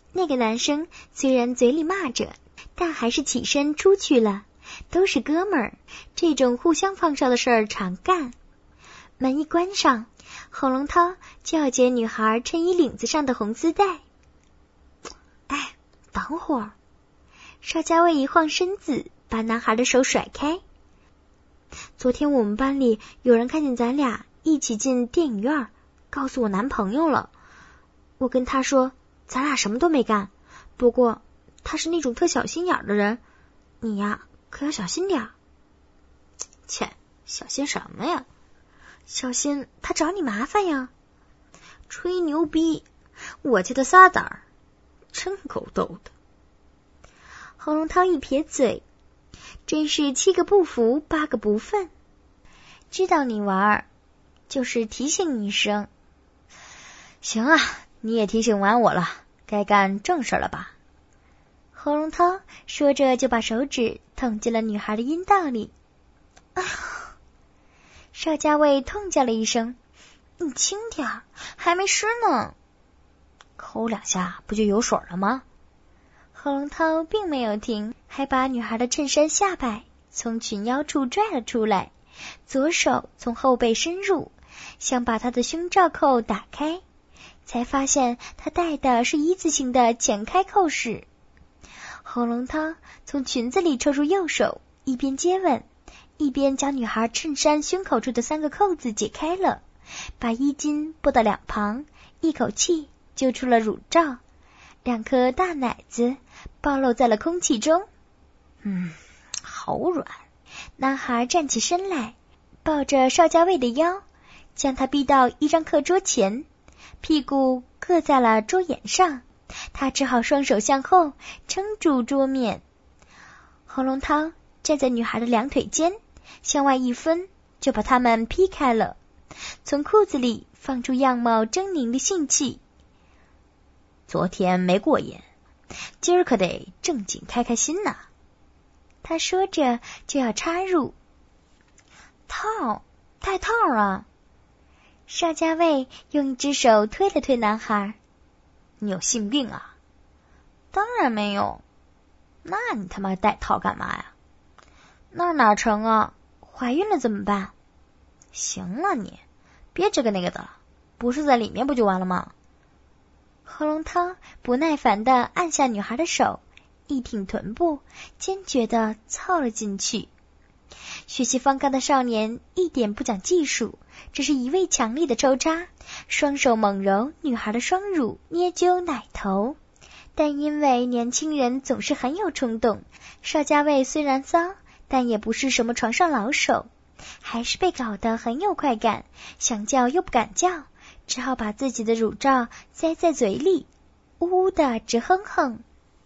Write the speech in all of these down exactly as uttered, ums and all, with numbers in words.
那个男生虽然嘴里骂着，但还是起身出去了。都是哥们儿，这种互相放哨的事儿常干。门一关上，侯龙涛就要解女孩衬衣领子上的红丝带。哎，等会儿！邵家卫一晃身子，把男孩的手甩开。昨天我们班里有人看见咱俩一起进电影院，告诉我男朋友了。我跟他说，咱俩什么都没干，不过他是那种特小心眼的人，你呀可要小心点儿。 切，小心什么呀？ 小心他找你麻烦呀。 吹牛逼，我替他撒胆儿，真够逗的。 侯龙涛一撇嘴，真是七个不服八个不忿。知道你玩，就是提醒你一声。 行啊，你也提醒完我了，该干正事了吧？ 侯龙涛说着就把手指捅进了女孩的阴道里。啊！邵家卫痛叫了一声：“你轻点儿，还没湿呢。” 抠两下不就有水了吗？ 侯龙涛并没有停，还把女孩的衬衫下摆从裙腰处拽了出来，左手从后背深入，想把她的胸罩扣打开，才发现她戴的是一字形的前开扣式。侯龙涛从裙子里抽出右手，一边接吻，一边将女孩衬衫胸口处的三个扣子解开了，把衣襟拨到两旁，一口气揪出了乳罩，两颗大奶子暴露在了空气中。 嗯，好软。 男孩站起身来，抱着邵家卫的腰，将他逼到一张课桌前，屁股搁在了桌沿上，他只好双手向后撑住桌面。侯龙涛站在女孩的两腿间，向外一分，就把他们劈开了，从裤子里放出样貌狰狞的性气。 昨天没过瘾，今儿可得正经开开心呐。 他说着就要插入。 套，戴套啊！ 邵家卫用一只手推了推男孩。 你有性病啊？ 当然没有。 那你他妈戴套干嘛呀？ 那哪成啊？怀孕了怎么办？ 行了你，别这个那个的，不是在里面不就完了吗？ 侯龙涛不耐烦地按下女孩的手，一挺臀部，坚决地凑了进去。血气方刚的少年一点不讲技术，只是一味强力的抽插，双手猛揉女孩的双乳，捏揪奶头。但因为年轻人总是很有冲动，邵家卫虽然骚，但也不是什么床上老手，还是被搞得很有快感，想叫又不敢叫，只好把自己的乳罩塞在嘴里，呜呜的直哼哼。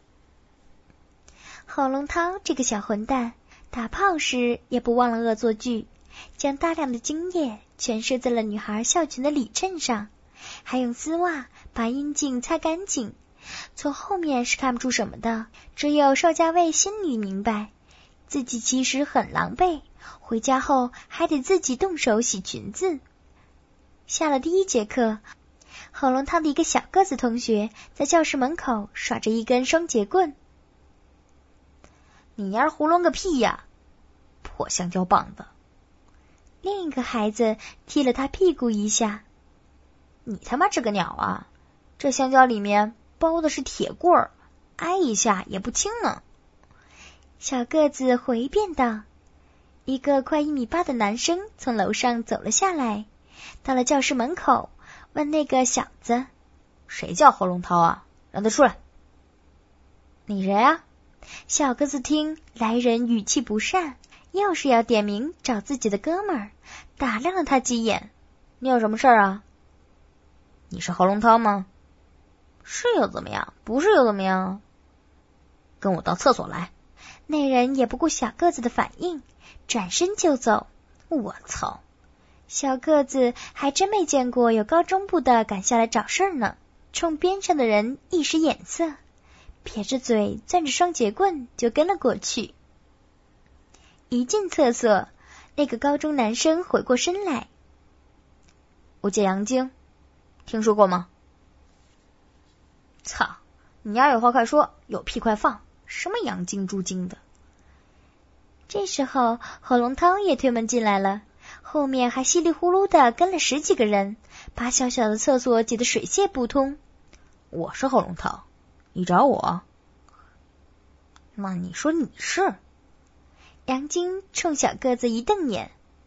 侯龙涛这个小混蛋，打炮时也不忘了恶作剧，将大量的精液全射在了女孩校裙的里衬上，还用丝袜把阴茎擦干净。从后面是看不出什么的，只有邵家卫心里明白，自己其实很狼狈，回家后还得自己动手洗裙子。下了第一节课，侯龙涛的一个小个子同学在教室门口耍着一根双节棍。 你丫胡抡个屁呀，破香蕉棒子！ 另一个孩子踢了他屁股一下。 你他妈这个鸟啊，这香蕉里面包的是铁棍儿，挨一下也不轻呢。 小个子回辩道。一个快一米八的男生从楼上走了下来，到了教室门口，问那个小子：“ 谁叫侯龙涛啊？让他出来。” 你谁啊？小个子听来人语气不善，又是要点名找自己的哥们儿，打量了他几眼。 你有什么事儿啊？你是侯龙涛吗？是又怎么样？不是又怎么样？跟我到厕所来。 那人也不顾小个子的反应，转身就走。 我操！ 小个子还真没见过有高中部的赶下来找事儿呢，冲边上的人一使眼色，撇着嘴攥着双节棍就跟了过去。一进厕所，那个高中男生回过身来。 无解阳经，听说过吗？操， 你要有话快说，有屁快放，什么洋精猪精的。 这时候火龙涛也推门进来了，后面还稀里呼噜的跟了十几个人，把小小的厕所挤得水泄不通。 我是火龙涛，你找我？那你说你是？ 杨晶冲小个子一瞪眼，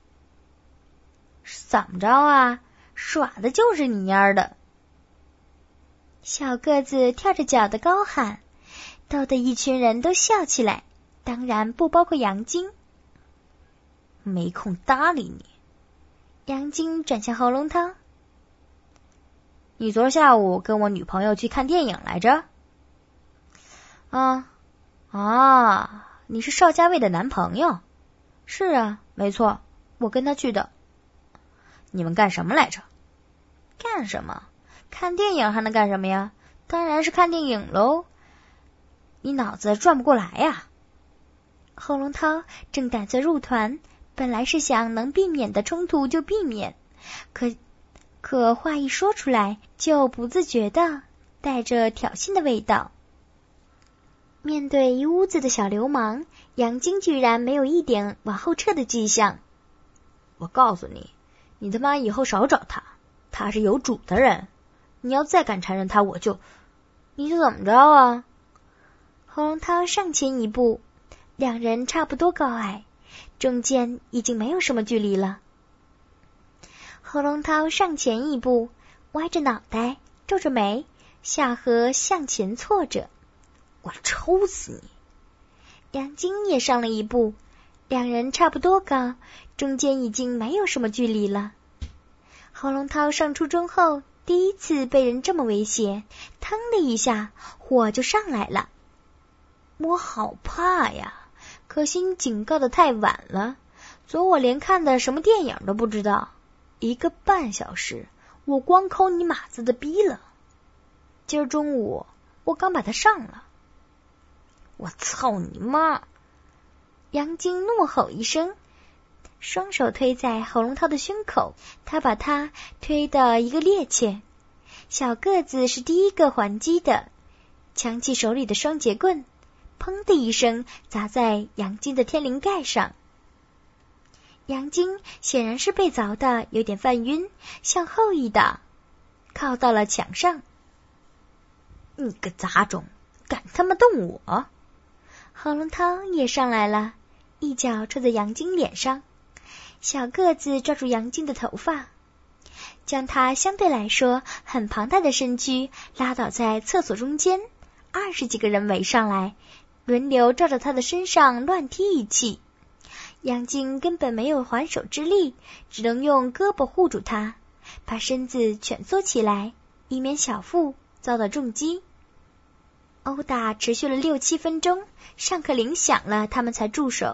怎么着啊？耍的就是你蔫的。 小个子跳着脚的高喊，逗得一群人都笑起来，当然不包括杨晶。 没空搭理你。 杨晶转向喉咙涛， 你昨儿下午跟我女朋友去看电影来着？啊啊，你是邵家卫的男朋友？是啊，没错，我跟他去的。你们干什么来着？干什么？看电影还能干什么呀？当然是看电影喽。你脑子转不过来呀。 喉咙涛正胆色入团，本来是想能避免的冲突就避免，可可话一说出来，就不自觉的带着挑衅的味道。面对一屋子的小流氓，杨晶居然没有一点往后撤的迹象。 我告诉你，你他妈以后少找他，他是有主的人。你要再敢缠着他，我就……你是怎么着啊？ 喉咙涛上前一步，两人差不多高矮，中间已经没有什么距离了。喉咙涛上前一步，歪着脑袋，皱着眉，下颌向前错着。 我抽死你！ 杨晶也上了一步，两人差不多高，中间已经没有什么距离了。喉咙涛上初中后第一次被人这么威胁，腾的一下火就上来了。 我好怕呀，可惜你警告的太晚了，昨我连看的什么电影都不知道，一个半小时我光抠你马子的逼了。今儿中午我刚把它上了。我操你妈！ 杨晶怒吼一声，双手推在喉咙涛的胸口，他把他推得一个趔趄。小个子是第一个还击的，抢起手里的双节棍，砰的一声砸在杨晶的天灵盖上。杨晶显然是被凿的有点犯晕，向后一倒，靠到了墙上。 你个杂种，敢他妈动我！ 喉咙涛也上来了，一脚踹在杨晶脸上。小个子抓住杨晶的头发，将他相对来说很庞大的身躯拉倒在厕所中间，二十几个人围上来，轮流照着他的身上乱踢一气。杨晶根本没有还手之力，只能用胳膊护住他，把身子蜷缩起来，以免小腹遭到重击。殴打持续了六七分钟，上课铃响了，他们才住手。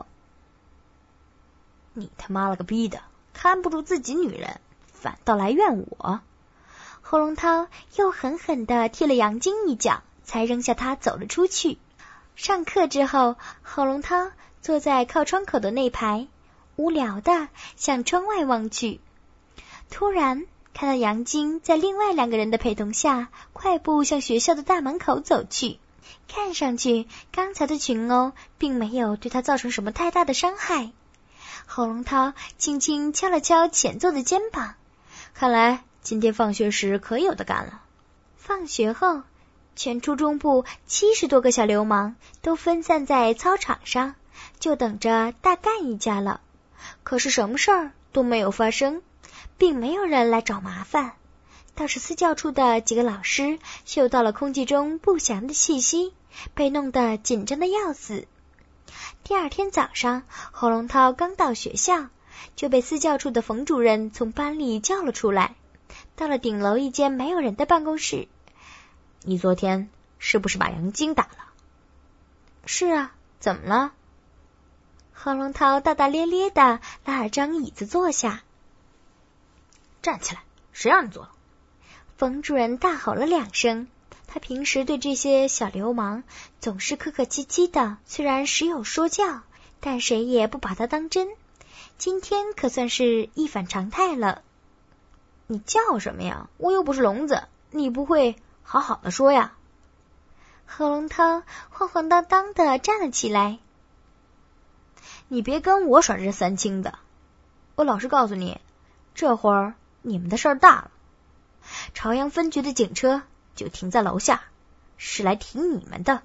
你他妈了个逼的，看不住自己女人，反倒来怨我。 喉咙涛又狠狠地踢了杨晶一脚，才扔下他走了出去。上课之后，喉咙涛坐在靠窗口的那排，无聊地向窗外望去。突然看到杨晶在另外两个人的陪同下，快步向学校的大门口走去。看上去刚才的群殴并没有对他造成什么太大的伤害。喉咙涛轻轻敲了敲前座的肩膀， 看来今天放学时可有的干了。 放学后，全初中部七十多个小流氓都分散在操场上，就等着大干一架了。可是什么事儿都没有发生，并没有人来找麻烦。倒是私教处的几个老师嗅到了空气中不祥的气息，被弄得紧张的要死。第二天早上，喉咙涛刚到学校，就被私教处的冯主任从班里叫了出来，到了顶楼一间没有人的办公室。 你昨天是不是把杨晶打了？ 是啊，怎么了？喉咙涛大大咧咧的拉了张椅子坐下。 站起来，谁让你坐了？ 冯主任大吼了两声，他平时对这些小流氓总是客客气气的，虽然时有说教，但谁也不把他当真。今天可算是一反常态了。 你叫什么呀？我又不是聋子，你不会好好的说呀？ 何龙涛晃晃荡荡地站了起来。 你别跟我耍这三清的，我老实告诉你，这会儿你们的事儿大了。朝阳分局的警车就停在楼下，是来提你们的。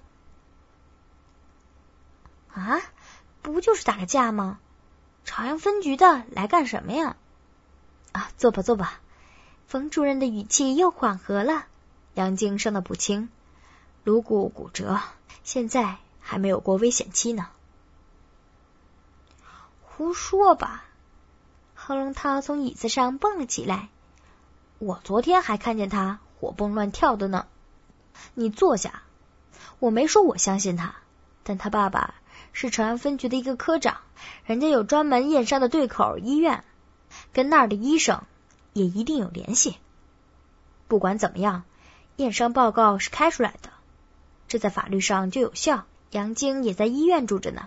啊，不就是打个架吗？朝阳分局的来干什么呀？ 啊，坐吧坐吧。冯主任的语气又缓和了。杨晶伤得不轻，颅骨骨折，现在还没有过危险期呢。 胡说吧！何龙涛从椅子上蹦了起来。 我昨天还看见他活蹦乱跳的呢。你坐下。我没说我相信他，但他爸爸是朝阳分局的一个科长，人家有专门验伤的对口医院，跟那儿的医生也一定有联系。不管怎么样，验伤报告是开出来的，这在法律上就有效。杨晶也在医院住着呢。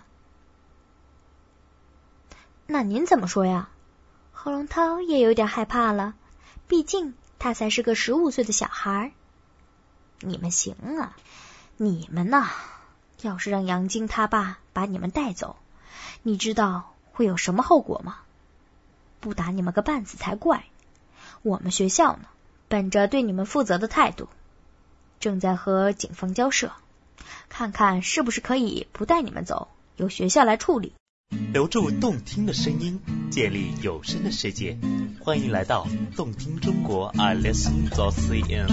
那您怎么说呀？何龙涛也有点害怕了，毕竟他才是个十五岁的小孩。 你们行啊，你们呐，要是让杨晶他爸把你们带走，你知道会有什么后果吗？不打你们个半死才怪。我们学校呢，本着对你们负责的态度，正在和警方交涉，看看是不是可以不带你们走，由学校来处理。 留住动听的声音，建立有声的世界，欢迎来到动听中国 I Listen dot C N。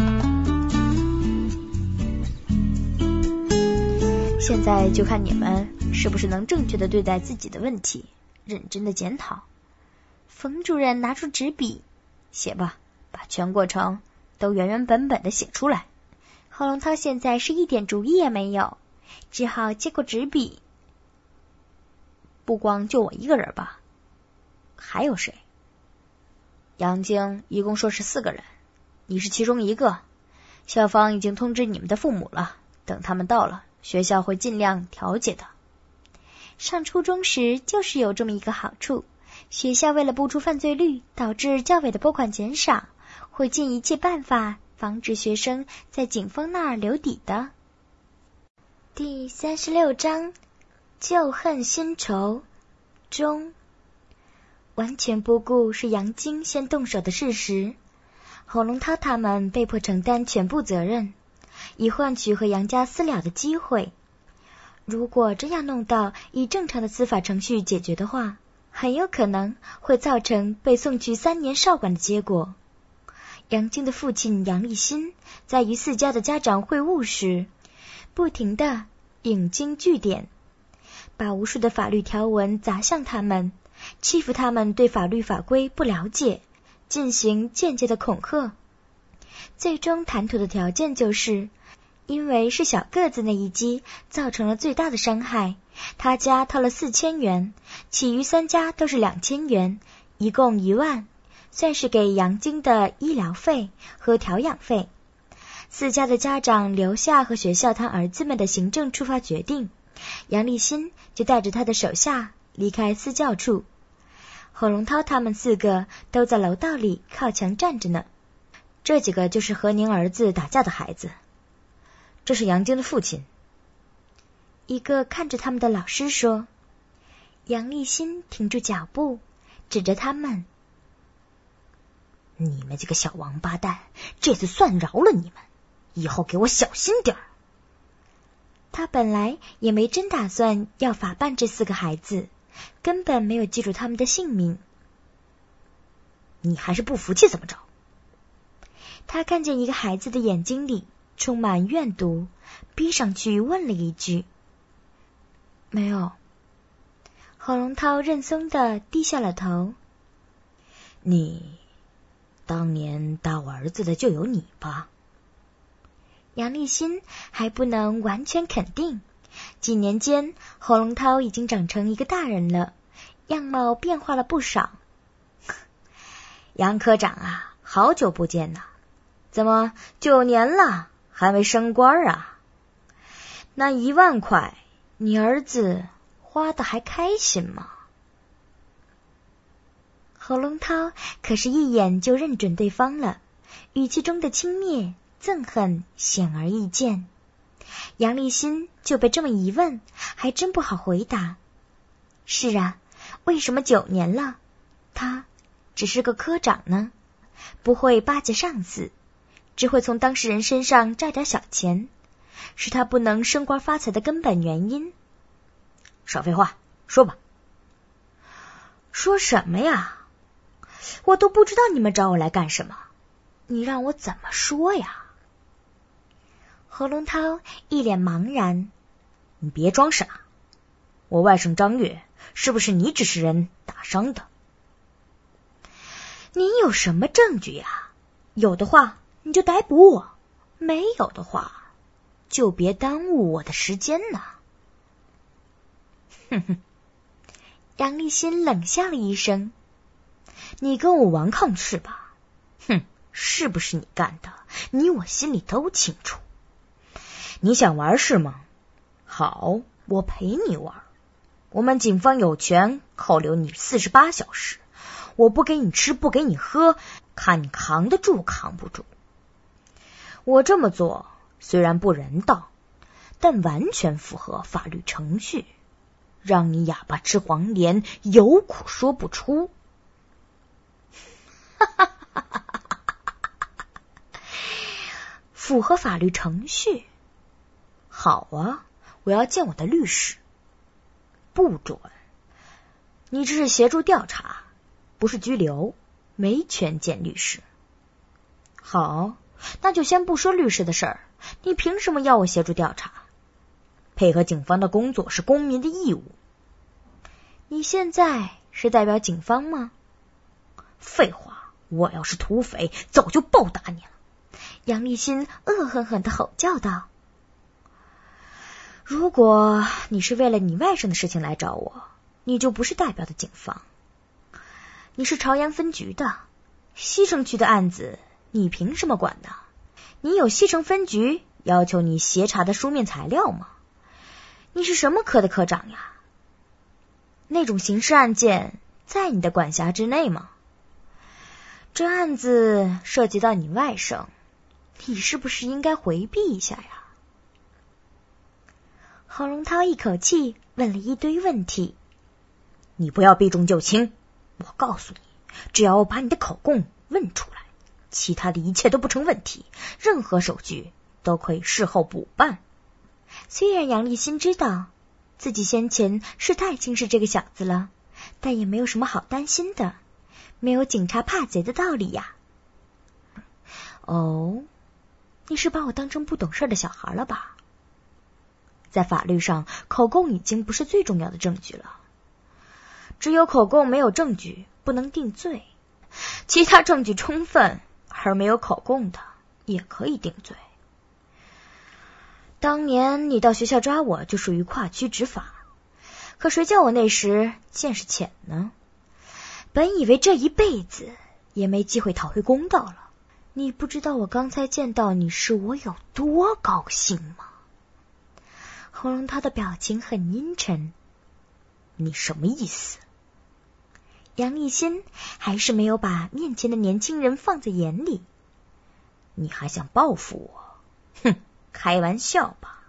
现在就看你们是不是能正确的对待自己的问题，认真的检讨。 冯主任拿出纸笔， 写吧，把全过程都原原本本的写出来。 何龙涛现在是一点主意也没有，只好接过纸笔。 不光就我一个人吧，还有谁？杨晶一共说是四个人，你是其中一个。校方已经通知你们的父母了，等他们到了，学校会尽量调解的。 上初中时就是有这么一个好处，学校为了不出犯罪率，导致教委的拨款减少，会尽一切办法防止学生在警方那儿留底的。第三十六章，旧恨新仇中。完全不顾是杨晶先动手的事实，侯龙涛他们被迫承担全部责任，以换取和杨家私了的机会。如果真要弄到以正常的司法程序解决的话，很有可能会造成被送去三年少管的结果。杨晶的父亲杨立新在与四家的家长会晤时，不停地引经据典，把无数的法律条文砸向他们，欺负他们对法律法规不了解，进行间接的恐吓。最终谈妥的条件就是，因为是小个子那一击造成了最大的伤害，他家掏了四千元，其余三家都是两千元，一共一万，算是给杨晶的医疗费和调养费。四家的家长留下和学校谈儿子们的行政处罚决定，杨立新就带着他的手下离开私教处。侯龙涛他们四个都在楼道里靠墙站着呢。 这几个就是和您儿子打架的孩子，这是杨晶的父亲。 一个看着他们的老师说。杨立新停住脚步，指着他们： 你们这个小王八蛋，这次算饶了你们，以后给我小心点儿。 他本来也没真打算要法办这四个孩子，根本没有记住他们的姓名。 你还是不服气怎么着？ 他看见一个孩子的眼睛里充满怨毒，逼上去问了一句： 没有。 侯龙涛认怂地低下了头。 你当年打我儿子的就有你吧？ 杨立新还不能完全肯定，几年间侯龙涛已经长成一个大人了，样貌变化了不少。 杨科长啊，好久不见呐，怎么九年了还没升官啊？那一万块你儿子花的还开心吗？ 侯龙涛可是一眼就认准对方了，语气中的轻蔑憎恨显而易见。 杨立新就被这么一问，还真不好回答。是啊，为什么九年了，他只是个科长呢？不会巴结上司，只会从当事人身上榨点小钱，是他不能升官发财的根本原因。 少废话，说吧。 说什么呀？我都不知道你们找我来干什么，你让我怎么说呀？何龙涛一脸茫然。 你别装傻，我外甥张月是不是你指使人打伤的？ 你有什么证据呀？有的话你就逮捕我，没有的话就别耽误我的时间呢。 哼哼， 杨立新冷笑了一声。 你跟我顽抗是吧？哼，是不是你干的？你我心里都清楚。你想玩是吗？好，我陪你玩。我们警方有权扣留你四十八小时，我不给你吃，不给你喝，看你扛得住扛不住。我这么做虽然不人道，但完全符合法律程序，让你哑巴吃黄连，有苦说不出。 符合法律程序？ 好啊，我要见我的律师。不准，你这是协助调查，不是拘留，没权见律师。好，那就先不说律师的事儿，你凭什么要我协助调查？配合警方的工作是公民的义务。 你现在是代表警方吗？ 废话，我要是土匪，早就暴打你了。 杨立新恶狠狠地吼叫道。 如果你是为了你外甥的事情来找我，你就不是代表的警方，你是朝阳分局的。西城区的案子你凭什么管呢？你有西城分局要求你协查的书面材料吗？你是什么科的科长呀？那种刑事案件在你的管辖之内吗？这案子涉及到你外甥，你是不是应该回避一下呀？ 何龙涛一口气问了一堆问题。 你不要避重就轻，我告诉你，只要我把你的口供问出来，其他的一切都不成问题，任何手续都可以事后补办。 虽然杨立新知道自己先前是太轻视这个小子了，但也没有什么好担心的，没有警察怕贼的道理呀。 哦，你是把我当成不懂事的小孩了吧？在法律上，口供已经不是最重要的证据了。只有口供没有证据，不能定罪。其他证据充分而没有口供的，也可以定罪。当年你到学校抓我，就属于跨区执法，可谁叫我那时见识浅呢？本以为这一辈子也没机会讨回公道了。你不知道我刚才见到你时我有多高兴吗？ 喉咙涛的表情很阴沉。 你什么意思？ 杨立新还是没有把面前的年轻人放在眼里。 你还想报复我？哼，开玩笑吧。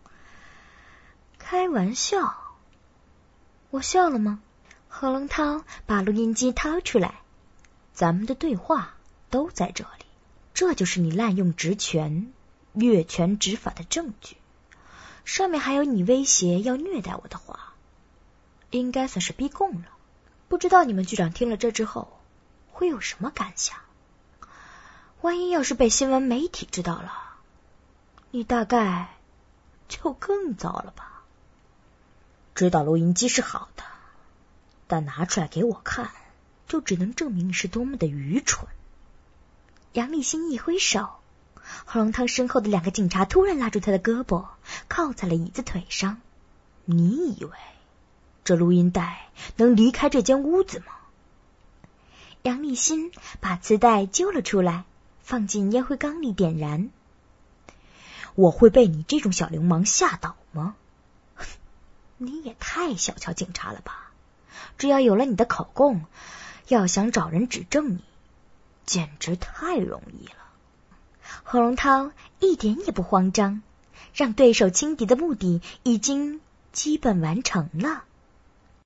开玩笑？我笑了吗？何龙涛把录音机掏出来。 咱们的对话都在这里，这就是你滥用职权、越权执法的证据。上面还有你威胁要虐待我的话，应该算是逼供了。不知道你们局长听了这之后会有什么感想？万一要是被新闻媒体知道了，你大概就更糟了吧。知道录音机是好的，但拿出来给我看，就只能证明你是多么的愚蠢。 杨立新一挥手，喉咙汤身后的两个警察突然拉住他的胳膊，靠在了椅子腿上。 你以为这录音带能离开这间屋子吗？ 杨立新把磁带揪了出来，放进烟灰缸里点燃。 我会被你这种小流氓吓倒吗？你也太小瞧警察了吧！只要有了你的口供，要想找人指证你，简直太容易了。 何荣涛一点也不慌张， 让对手轻敌的目的已经基本完成了。